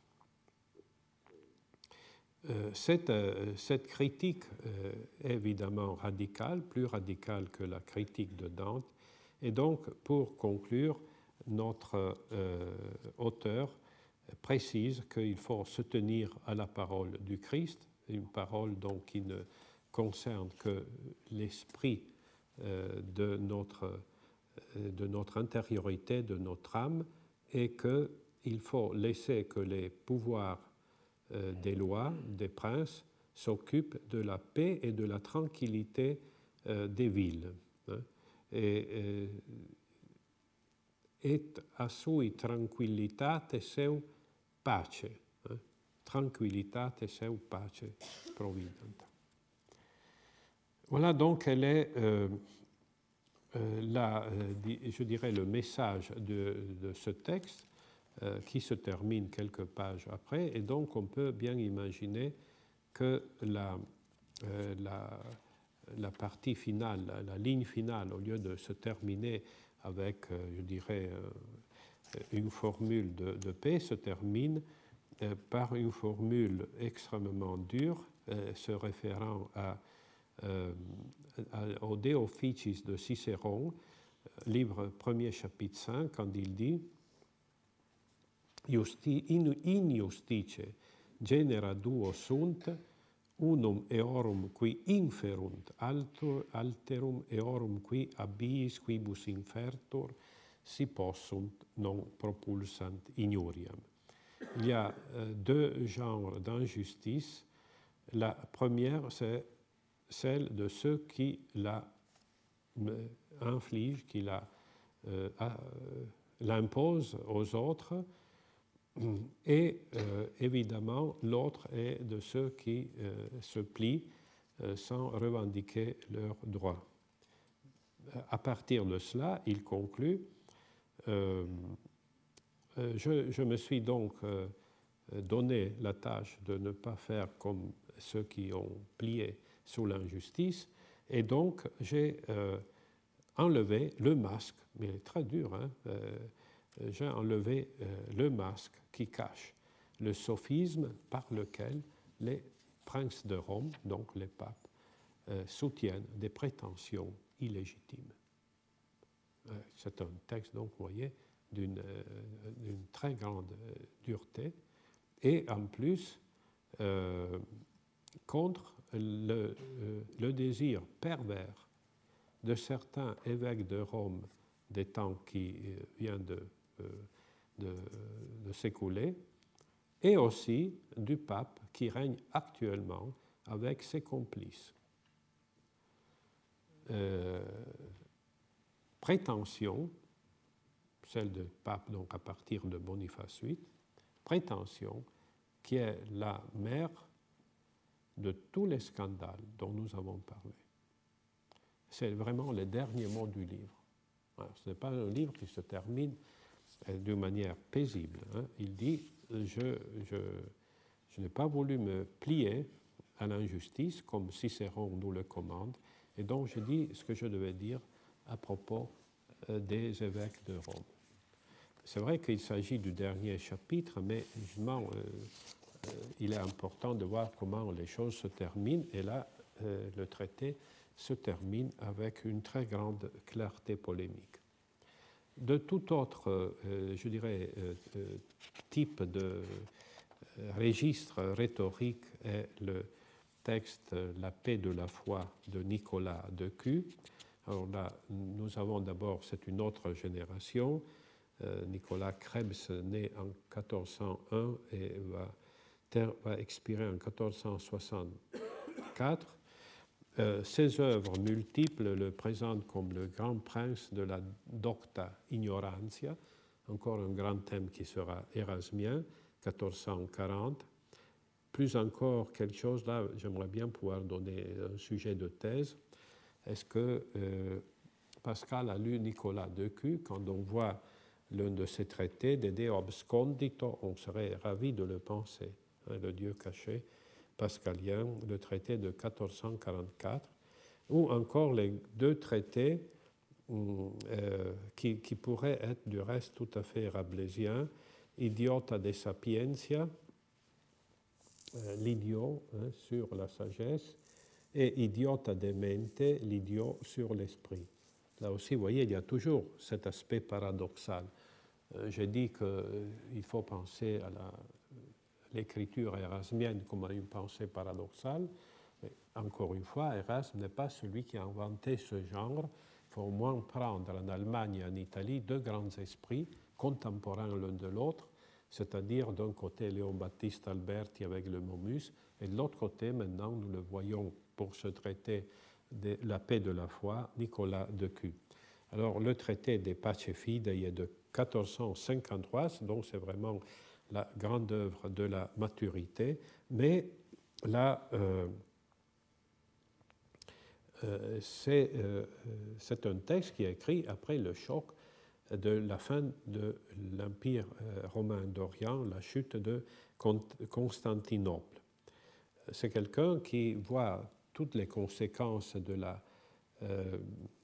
euh, cette, euh, cette critique euh, est évidemment radicale, plus radicale que la critique de Dante. Et donc, pour conclure, notre euh, auteur précise qu'il faut se tenir à la parole du Christ, une parole donc qui ne concerne que l'esprit euh, de, notre, euh, de notre intériorité, de notre âme, et qu'il faut laisser que les pouvoirs euh, des lois, des princes, s'occupent de la paix et de la tranquillité euh, des villes. Hein. Et, euh, et a sui tranquillitate seu pace, hein? Tranquillitate seu pace provident. Voilà donc quel est, euh, euh, la, euh, je dirais, le message de, de ce texte euh, qui se termine quelques pages après. Et donc on peut bien imaginer que la, euh, la, la partie finale, la, la ligne finale, au lieu de se terminer avec, euh, je dirais, euh, une formule de, de paix, se termine euh, par une formule extrêmement dure, euh, se référant à, euh, à, au De Officiis de Cicéron, livre premier, chapitre cinq, quand il dit Justi, in, in justice genera duo sunt, unum eorum qui inferunt alter, alterum eorum qui abiis quibus infertor si possunt non propulsant injuriam. Il y a euh, deux genres d'injustice. La première, c'est celle de ceux qui la infligent, qui la, euh, l'imposent aux autres. Et euh, évidemment, l'autre est de ceux qui euh, se plient euh, sans revendiquer leurs droits. À partir de cela, il conclut euh, euh, je, je me suis donc euh, donné la tâche de ne pas faire comme ceux qui ont plié sous l'injustice, et donc j'ai euh, enlevé le masque, mais il est très dur, hein, euh, j'ai enlevé euh, le masque qui cache le sophisme par lequel les princes de Rome, donc les papes, euh, soutiennent des prétentions illégitimes. Euh, c'est un texte, donc, vous voyez, d'une euh, d'une très grande euh, dureté, et en plus, euh, contre le, euh, le désir pervers de certains évêques de Rome des temps qui euh, vient de De, de s'écouler, et aussi du pape qui règne actuellement avec ses complices. Euh, prétention, celle du pape donc à partir de Boniface huit, prétention qui est la mère de tous les scandales dont nous avons parlé. C'est vraiment les derniers mots du livre. Alors, ce n'est pas un livre qui se termine d'une manière paisible. Hein. Il dit, je, je, je n'ai pas voulu me plier à l'injustice comme Cicéron nous le commande, et donc je dis ce que je devais dire à propos euh, des évêques de Rome. C'est vrai qu'il s'agit du dernier chapitre, mais justement, euh, euh, il est important de voir comment les choses se terminent, et là, euh, le traité se termine avec une très grande clarté polémique. De tout autre, euh, je dirais, euh, euh, type de euh, registre rhétorique est le texte La paix de la foi de Nicolas de Cues. Alors là, nous avons d'abord, c'est une autre génération, euh, Nicolas Krebs, né en quatorze cent un et va, ter, va expirer en quatorze cent soixante-quatre. Euh, ses œuvres multiples le présentent comme le grand prince de la docta ignorantia, encore un grand thème qui sera érasmien, quatorze cent quarante. Plus encore, quelque chose là, j'aimerais bien pouvoir donner un sujet de thèse. Est-ce que euh, Pascal a lu Nicolas de Cues? Quand on voit l'un de ses traités, De Deo abscondito, on serait ravi de le penser, hein, le Dieu caché pascalien, le traité de quatorze cent quarante-quatre, ou encore les deux traités euh, qui, qui pourraient être du reste tout à fait rabelaisiens, Idiota de sapientia, euh, l'idiot hein, sur la sagesse, et Idiota de mente, l'idiot sur l'esprit. Là aussi, vous voyez, il y a toujours cet aspect paradoxal. Euh, j'ai dit qu'il euh, faut penser à la l'écriture érasmienne comme à une pensée paradoxale. Mais encore une fois, Erasme n'est pas celui qui a inventé ce genre. Il faut au moins prendre en Allemagne et en Italie deux grands esprits contemporains l'un de l'autre, c'est-à-dire d'un côté Léon Baptiste Alberti avec le Momus, et de l'autre côté, maintenant, nous le voyons pour ce traité de la paix de la foi, Nicolas de Cues. Alors, le traité des Pace Fidei est de quatorze cent cinquante-trois, donc c'est vraiment la grande œuvre de la maturité, mais là, euh, euh, c'est, euh, c'est un texte qui est écrit après le choc de la fin de l'Empire romain d'Orient, la chute de Constantinople. C'est quelqu'un qui voit toutes les conséquences de, la, euh,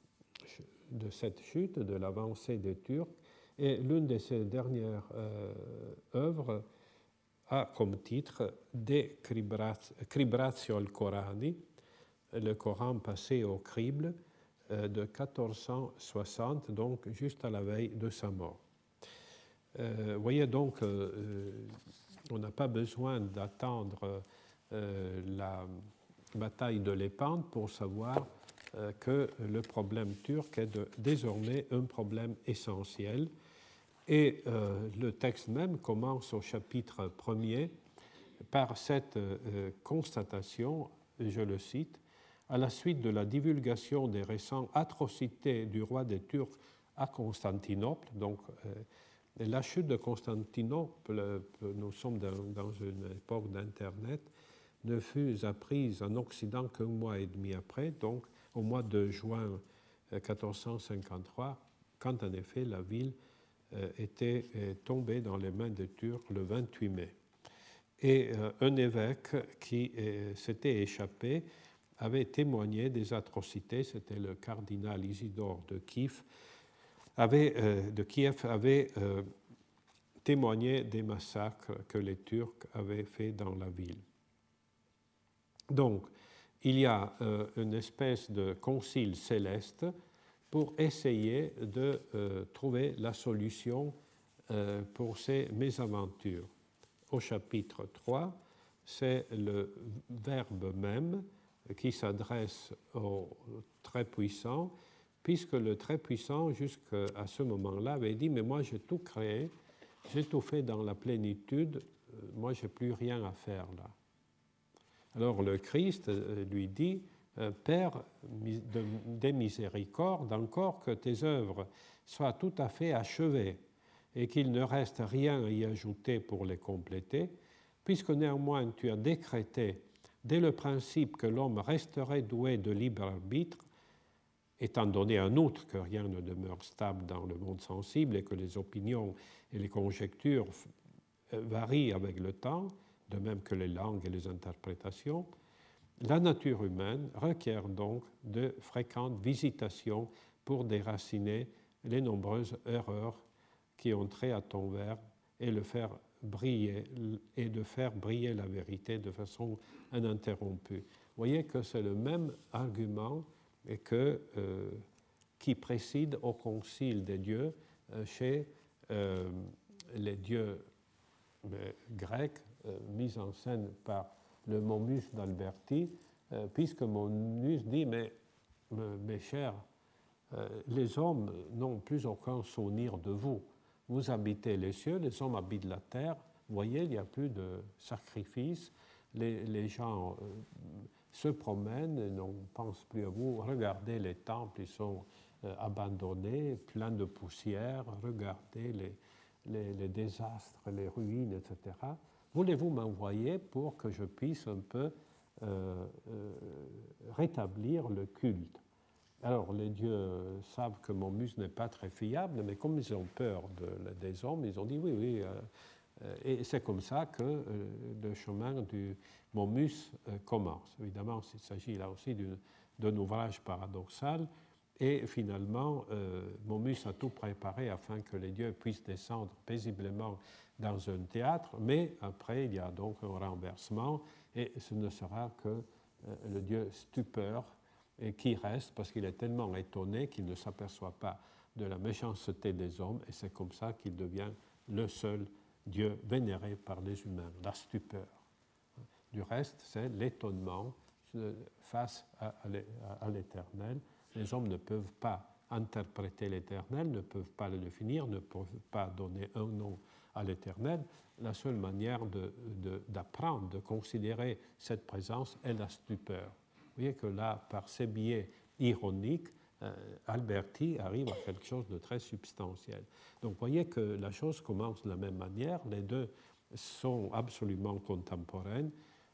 de cette chute, de l'avancée des Turcs, et l'une de ses dernières euh, œuvres a comme titre De Cribratio al Corani, le Coran passé au crible, euh, de quatorze cent soixante, donc juste à la veille de sa mort. Euh, vous voyez donc, euh, on n'a pas besoin d'attendre euh, la bataille de l'Épante pour savoir euh, que le problème turc est de, désormais un problème essentiel. Et euh, le texte même commence au chapitre premier par cette euh, constatation, je le cite, à la suite de la divulgation des récentes atrocités du roi des Turcs à Constantinople. Donc, euh, la chute de Constantinople, nous sommes dans, dans une époque d'Internet, ne fut apprise en Occident qu'un mois et demi après, donc au mois de juin quatorze cent cinquante-trois, quand en effet la ville était tombé dans les mains des Turcs le vingt-huit mai. Et un évêque qui s'était échappé avait témoigné des atrocités, c'était le cardinal Isidore de Kiev, avait, de Kiev avait témoigné des massacres que les Turcs avaient faits dans la ville. Donc, il y a une espèce de concile céleste pour essayer de euh, trouver la solution euh, pour ces mésaventures. Au chapitre trois, c'est le verbe même qui s'adresse au Très-Puissant, puisque le Très-Puissant, jusqu'à ce moment-là, avait dit « Mais moi, j'ai tout créé, j'ai tout fait dans la plénitude, moi, je n'ai plus rien à faire là. » Alors le Christ lui dit « Père des miséricordes, encore que tes œuvres soient tout à fait achevées et qu'il ne reste rien à y ajouter pour les compléter, puisque néanmoins tu as décrété dès le principe que l'homme resterait doué de libre arbitre, étant donné en outre que rien ne demeure stable dans le monde sensible et que les opinions et les conjectures varient avec le temps, de même que les langues et les interprétations, la nature humaine requiert donc de fréquentes visitations pour déraciner les nombreuses erreurs qui ont trait à ton verbe et le faire briller et de faire briller la vérité de façon ininterrompue. Vous voyez que c'est le même argument et que, euh, qui préside au concile des dieux euh, chez euh, les dieux euh, grecs, euh, mis en scène par le Momus d'Alberti, euh, puisque Momus dit, mais mes chers, euh, les hommes n'ont plus aucun souvenir de vous. Vous habitez les cieux, les hommes habitent la terre. Vous voyez, il n'y a plus de sacrifices. Les, les gens euh, se promènent et n'en pensent plus à vous. Regardez les temples, ils sont euh, abandonnés, pleins de poussière. Regardez les, les, les désastres, les ruines, et cetera. Voulez-vous m'envoyer pour que je puisse un peu euh, euh, rétablir le culte? Alors, les dieux savent que Momus n'est pas très fiable, mais comme ils ont peur de, des hommes, ils ont dit oui, oui. Euh, et c'est comme ça que euh, le chemin du Momus euh, commence. Évidemment, il s'agit là aussi d'un ouvrage paradoxal. Et finalement, euh, Momus a tout préparé afin que les dieux puissent descendre paisiblement dans un théâtre, mais après, il y a donc un renversement, et ce ne sera que euh, le dieu Stupeur, et qui reste parce qu'il est tellement étonné qu'il ne s'aperçoit pas de la méchanceté des hommes, et c'est comme ça qu'il devient le seul Dieu vénéré par les humains, la stupeur. Du reste, c'est l'étonnement face à l'Éternel. Les hommes ne peuvent pas interpréter l'Éternel, ne peuvent pas le définir, ne peuvent pas donner un nom à l'Éternel. La seule manière d'apprendre, de, de, de considérer cette présence est la stupeur. Vous voyez que là, par ces biais ironiques, euh, Alberti arrive à quelque chose de très substantiel. Donc vous voyez que la chose commence de la même manière, les deux sont absolument contemporaines.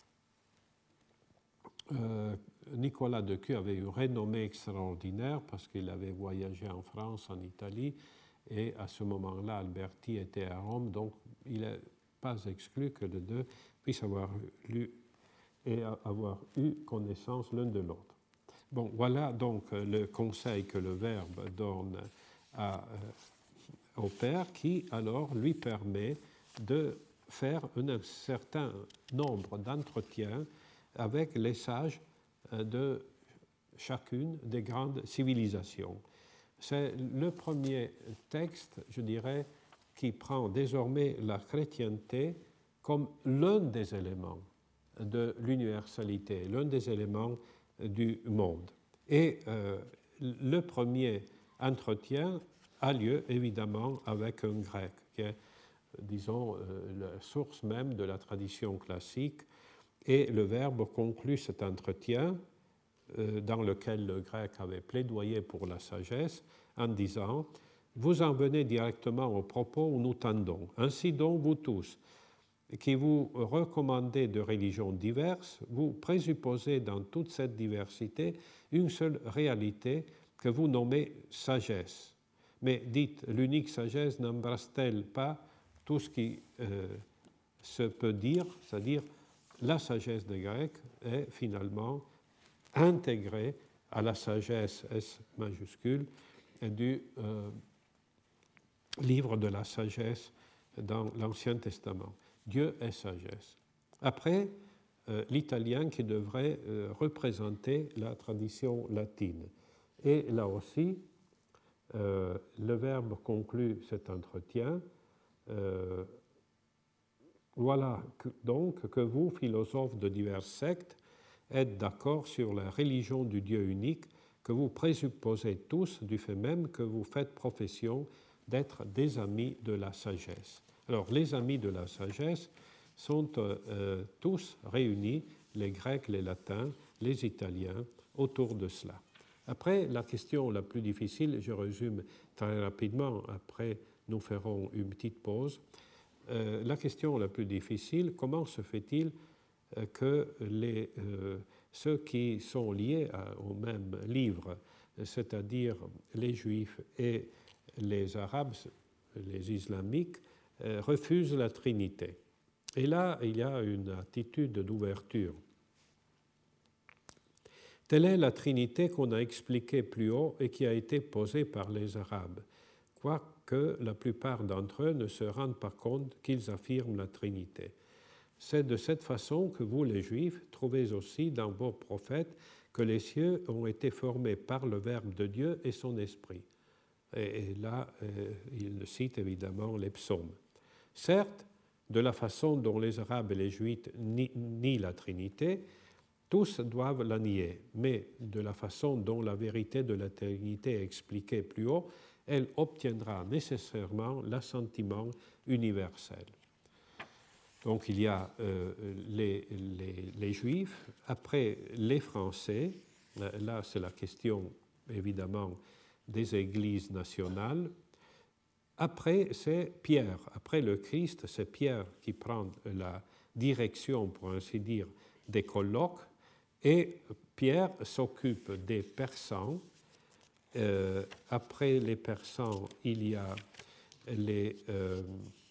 Euh, Nicolas de Cuers avait une renommée extraordinaire parce qu'il avait voyagé en France, en Italie, et à ce moment-là, Alberti était à Rome, donc il n'est pas exclu que les deux puissent avoir lu et avoir eu connaissance l'un de l'autre. Bon, voilà donc le conseil que le Verbe donne à, euh, au Père, qui alors lui permet de faire un certain nombre d'entretiens avec les sages de chacune des grandes civilisations. C'est le premier texte, je dirais, qui prend désormais la chrétienté comme l'un des éléments de l'universalité, l'un des éléments du monde. Et euh, le premier entretien a lieu évidemment avec un grec, qui est, disons, euh, la source même de la tradition classique, et le Verbe conclut cet entretien euh, dans lequel le grec avait plaidoyé pour la sagesse en disant « Vous en venez directement au propos où nous tendons. Ainsi donc, vous tous, qui vous recommandez de religions diverses, vous présupposez dans toute cette diversité une seule réalité que vous nommez sagesse. Mais dites, l'unique sagesse n'embrasse-t-elle pas tout ce qui euh, se peut dire, c'est-à-dire la sagesse des Grecs est finalement intégrée à la sagesse S majuscule du euh, livre de la sagesse dans l'Ancien Testament. Dieu est sagesse. Après, euh, l'italien qui devrait euh, représenter la tradition latine. Et là aussi, euh, le Verbe conclut cet entretien. Euh, voilà que, donc que vous, philosophes de diverses sectes, êtes d'accord sur la religion du Dieu unique, que vous présupposez tous du fait même que vous faites profession d'être des amis de la sagesse. Alors, les amis de la sagesse sont euh, tous réunis, les Grecs, les Latins, les Italiens, autour de cela. Après, la question la plus difficile, je résume très rapidement, après nous ferons une petite pause. Euh, la question la plus difficile, comment se fait-il euh, que les, euh, ceux qui sont liés à, au même livre, c'est-à-dire les Juifs et les Arabes, les Islamiques, euh, refusent la Trinité? Et là, il y a une attitude d'ouverture. Telle est la Trinité qu'on a expliquée plus haut et qui a été posée par les Arabes, quoique la plupart d'entre eux ne se rendent pas compte qu'ils affirment la Trinité. C'est de cette façon que vous, les Juifs, trouvez aussi dans vos prophètes que les cieux ont été formés par le Verbe de Dieu et son Esprit. Et, et là, euh, il cite évidemment les psaumes. Certes, de la façon dont les Arabes et les Juifs nient la Trinité, tous doivent la nier, mais de la façon dont la vérité de la Trinité est expliquée plus haut, elle obtiendra nécessairement l'assentiment universel. Donc il y a euh, les, les, les Juifs, après les Français, là c'est la question évidemment des églises nationales, après c'est Pierre, après le Christ, c'est Pierre qui prend la direction, pour ainsi dire, des colloques, et Pierre s'occupe des Persans. Euh, après les Persans, il y a les... Euh,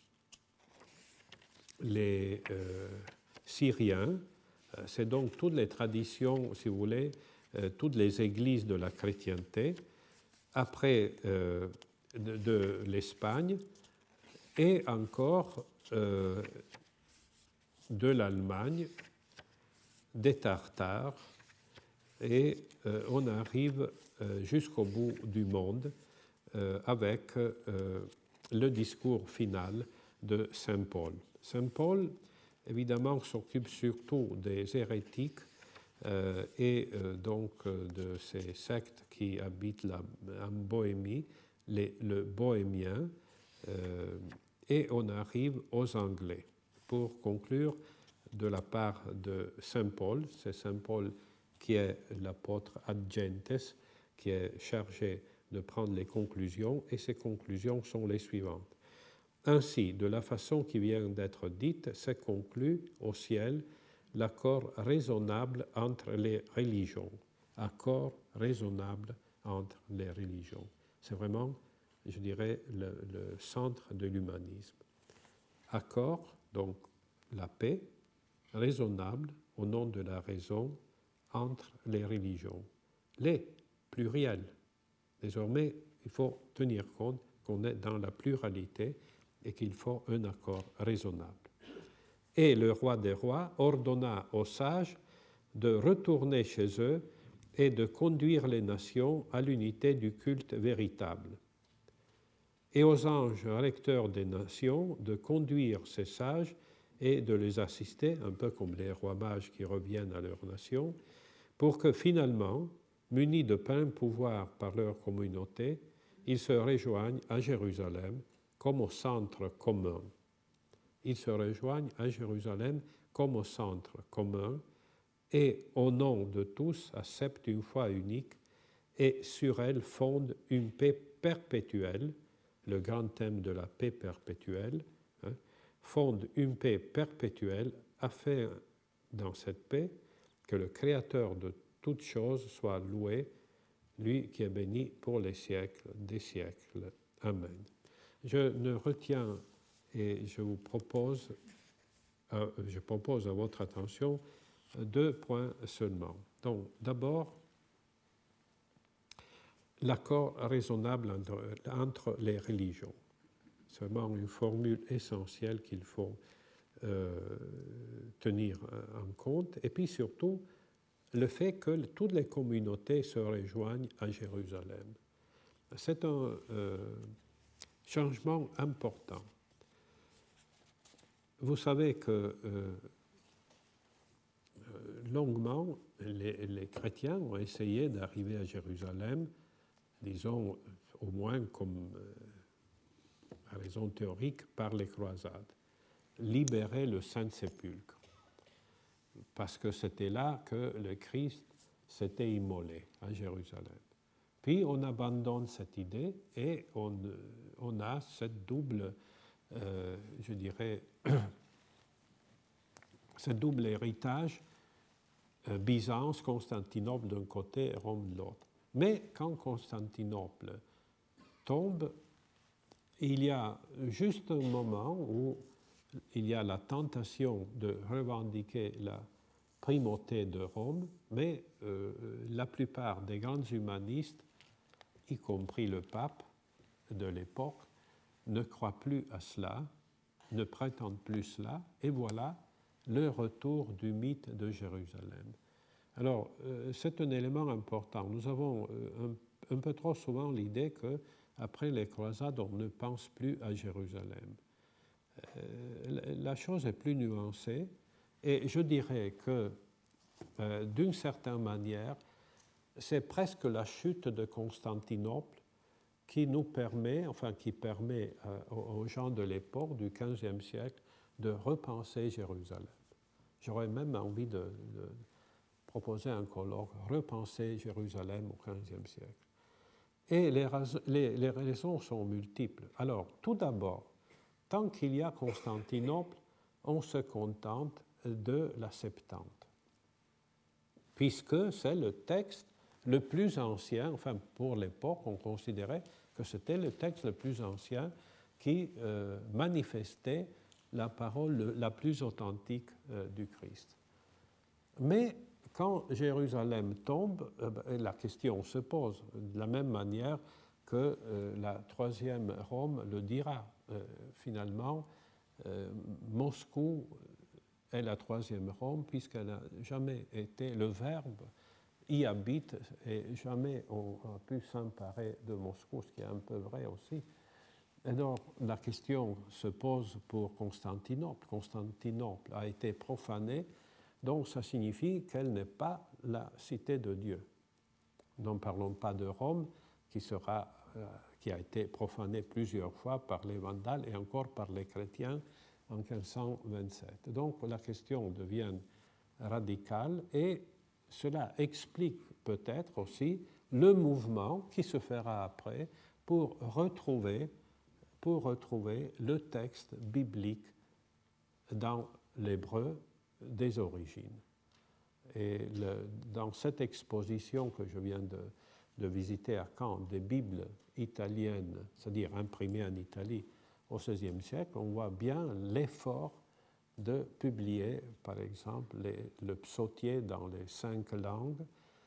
les euh, Syriens, c'est donc toutes les traditions, si vous voulez, euh, toutes les églises de la chrétienté, après euh, de, de l'Espagne et encore euh, de l'Allemagne, des Tartares, et euh, on arrive euh, jusqu'au bout du monde euh, avec euh, le discours final de Saint Paul. Saint Paul, évidemment, s'occupe surtout des hérétiques euh, et euh, donc euh, de ces sectes qui habitent la, en Bohémie, les, le bohémien, euh, et on arrive aux Anglais. Pour conclure, de la part de Saint Paul, c'est Saint Paul qui est l'apôtre ad gentes, qui est chargé de prendre les conclusions, et ces conclusions sont les suivantes. Ainsi, de la façon qui vient d'être dite, se conclut au ciel l'accord raisonnable entre les religions. Accord raisonnable entre les religions. C'est vraiment, je dirais, le, le centre de l'humanisme. Accord, donc la paix, raisonnable, au nom de la raison, entre les religions. Les pluriels. Désormais, il faut tenir compte qu'on est dans la pluralité et qu'il faut un accord raisonnable. Et le roi des rois ordonna aux sages de retourner chez eux et de conduire les nations à l'unité du culte véritable. Et aux anges recteurs des nations de conduire ces sages et de les assister, un peu comme les rois mages qui reviennent à leur nation, pour que finalement, munis de plein pouvoir par leur communauté, ils se rejoignent à Jérusalem comme au centre commun. Ils se rejoignent à Jérusalem comme au centre commun et au nom de tous acceptent une foi unique et sur elle fondent une paix perpétuelle, le grand thème de la paix perpétuelle, hein, fondent une paix perpétuelle afin, dans cette paix, que le Créateur de toutes choses soit loué, lui qui est béni pour les siècles des siècles. Amen. Je ne retiens et je vous propose, euh, je propose à votre attention deux points seulement. Donc, d'abord, l'accord raisonnable entre, entre les religions. C'est vraiment une formule essentielle qu'il faut euh, tenir en compte. Et puis surtout, le fait que toutes les communautés se rejoignent à Jérusalem. C'est un euh, changement important. Vous savez que euh, longuement, les, les chrétiens ont essayé d'arriver à Jérusalem, disons, au moins comme euh, à raison théorique, par les croisades. Libérer le Saint-Sépulcre. Parce que c'était là que le Christ s'était immolé, à Jérusalem. Puis on abandonne cette idée et on, on a cette double, euh, je dirais, ce double héritage, euh, Byzance, Constantinople d'un côté et Rome de l'autre. Mais quand Constantinople tombe, il y a juste un moment où il y a la tentation de revendiquer la primauté de Rome, mais euh, la plupart des grands humanistes, y compris le pape de l'époque, ne croient plus à cela, ne prétendent plus cela, et voilà le retour du mythe de Jérusalem. Alors, euh, c'est un élément important. Nous avons euh, un, un peu trop souvent l'idée qu'après les croisades, on ne pense plus à Jérusalem. Euh, la chose est plus nuancée, et je dirais que, euh, d'une certaine manière, c'est presque la chute de Constantinople qui nous permet, enfin qui permet euh, aux gens de l'époque, du quinzième siècle, de repenser Jérusalem. J'aurais même envie de, de proposer un colloque, repenser Jérusalem au quinzième siècle. Et les, les, les raisons sont multiples. Alors, tout d'abord, tant qu'il y a Constantinople, on se contente de la Septante, puisque c'est le texte le plus ancien, enfin pour l'époque, on considérait que c'était le texte le plus ancien qui euh, manifestait la parole la plus authentique euh, du Christ. Mais quand Jérusalem tombe, euh, la question se pose de la même manière que euh, la troisième Rome le dira. Euh, finalement, euh, Moscou est la troisième Rome puisqu'elle n'a jamais été, le Verbe y habite et jamais on a pu s'emparer de Moscou, ce qui est un peu vrai aussi. Alors la question se pose pour Constantinople. Constantinople a été profanée, donc ça signifie qu'elle n'est pas la cité de Dieu. N'en parlons pas de Rome, qui, sera, euh, qui a été profanée plusieurs fois par les Vandales et encore par les chrétiens en mille cinq cent vingt-sept. Donc la question devient radicale et cela explique peut-être aussi le mouvement qui se fera après pour retrouver, pour retrouver le texte biblique dans l'hébreu des origines. Et le, dans cette exposition que je viens de, de visiter à Caen, des Bibles italiennes, c'est-à-dire imprimées en Italie au seizième siècle, on voit bien l'effort de publier, par exemple, les, le psautier dans les cinq langues,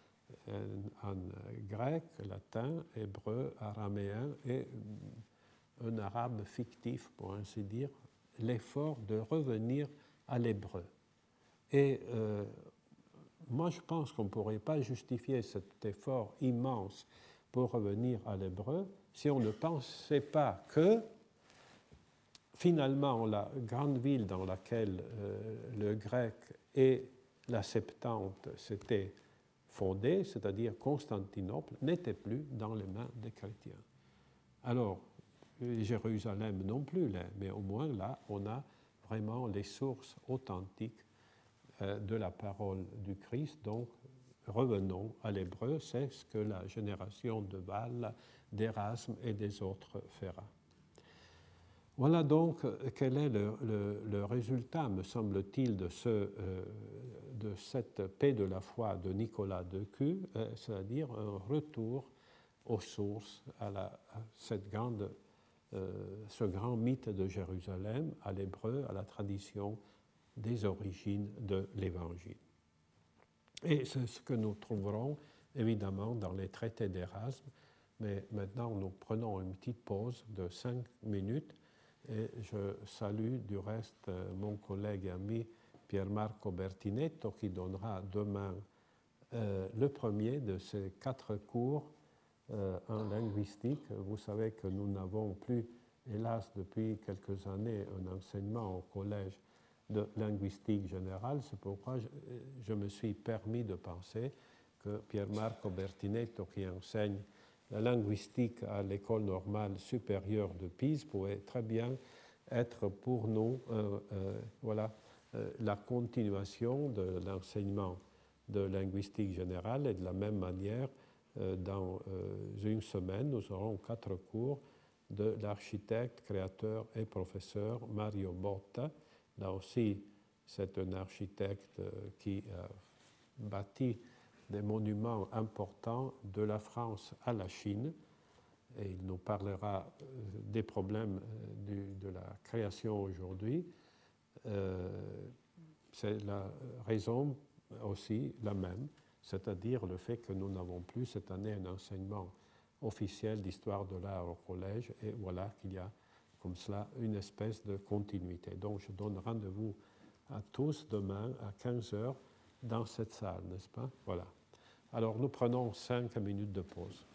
en grec, latin, hébreu, araméen et un arabe fictif, pour ainsi dire, l'effort de revenir à l'hébreu. Et euh, moi, je pense qu'on ne pourrait pas justifier cet effort immense pour revenir à l'hébreu si on ne pensait pas que, finalement, la grande ville dans laquelle euh, le grec et la Septante s'étaient fondés, c'est-à-dire Constantinople, n'était plus dans les mains des chrétiens. Alors, Jérusalem non plus, mais au moins là, on a vraiment les sources authentiques de la parole du Christ. Donc, revenons à l'hébreu, c'est ce que la génération de Val, d'Erasme et des autres fera. Voilà donc quel est le, le, le résultat, me semble-t-il, de, ce, euh, de cette paix de la foi de Nicolas de Cues, euh, c'est-à-dire un retour aux sources, à, la, à cette grande, euh, ce grand mythe de Jérusalem, à l'hébreu, à la tradition des origines de l'Évangile. Et c'est ce que nous trouverons évidemment dans les traités d'Erasme, mais maintenant nous prenons une petite pause de cinq minutes. Et je salue du reste mon collègue et ami Pier Marco Bertinetto qui donnera demain euh, le premier de ces quatre cours euh, en linguistique. Vous savez que nous n'avons plus, hélas, depuis quelques années, un enseignement au collège de linguistique générale. C'est pourquoi je, je me suis permis de penser que Pier Marco Bertinetto, qui enseigne la linguistique à l'école normale supérieure de Pise, pourrait très bien être pour nous euh, euh, voilà, euh, la continuation de l'enseignement de linguistique générale. Et de la même manière, euh, dans euh, une semaine, nous aurons quatre cours de l'architecte, créateur et professeur Mario Botta. Là aussi, c'est un architecte euh, qui a bâti des monuments importants de la France à la Chine, et il nous parlera des problèmes du, de la création aujourd'hui. Euh, c'est la raison aussi la même, c'est-à-dire le fait que nous n'avons plus cette année un enseignement officiel d'histoire de l'art au collège, et voilà qu'il y a comme cela une espèce de continuité. Donc je donne rendez-vous à tous demain à quinze heures dans cette salle, n'est-ce pas? Voilà. Alors nous prenons cinq minutes de pause.